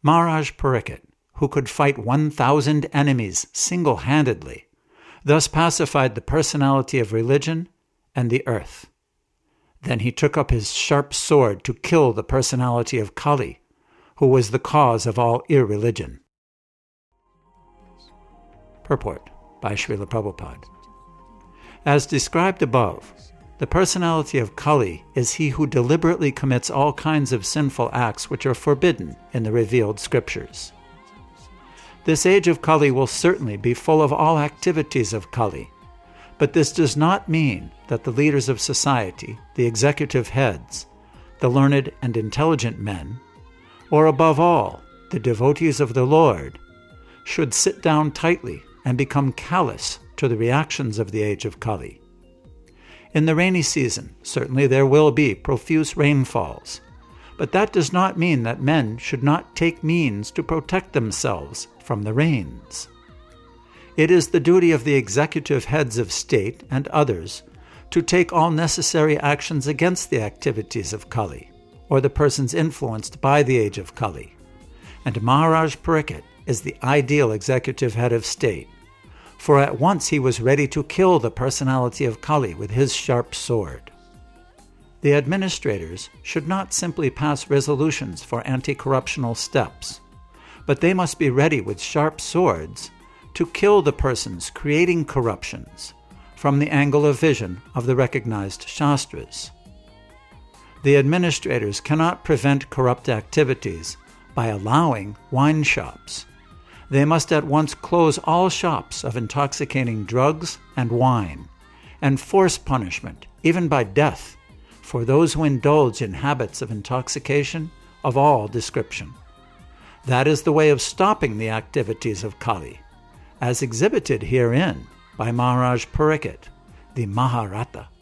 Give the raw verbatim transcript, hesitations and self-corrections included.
Maharaj Pariksit, who could fight one thousand enemies single-handedly, thus pacified the personality of religion and the earth. Then he took up his sharp sword to kill the personality of Kali, who was the cause of all irreligion. Purport by Srila Prabhupada. As described above, the personality of Kali is he who deliberately commits all kinds of sinful acts which are forbidden in the revealed scriptures. This age of Kali will certainly be full of all activities of Kali, but this does not mean that the leaders of society, the executive heads, the learned and intelligent men, or above all, the devotees of the Lord, should sit down tightly and become callous to the reactions of the age of Kali. In the rainy season, certainly there will be profuse rainfalls, but that does not mean that men should not take means to protect themselves from the rains. It is the duty of the executive heads of state and others to take all necessary actions against the activities of Kali, or the persons influenced by the age of Kali. And Maharaj Pariksit is the ideal executive head of state, for at once he was ready to kill the personality of Kali with his sharp sword. The administrators should not simply pass resolutions for anti-corruptional steps, but they must be ready with sharp swords to kill the persons creating corruptions from the angle of vision of the recognized Shastras. The administrators cannot prevent corrupt activities by allowing wine shops. They must at once close all shops of intoxicating drugs and wine, and force punishment, even by death, for those who indulge in habits of intoxication of all description. That is the way of stopping the activities of Kali, as exhibited herein by Maharaj Pariksit, the Maharata.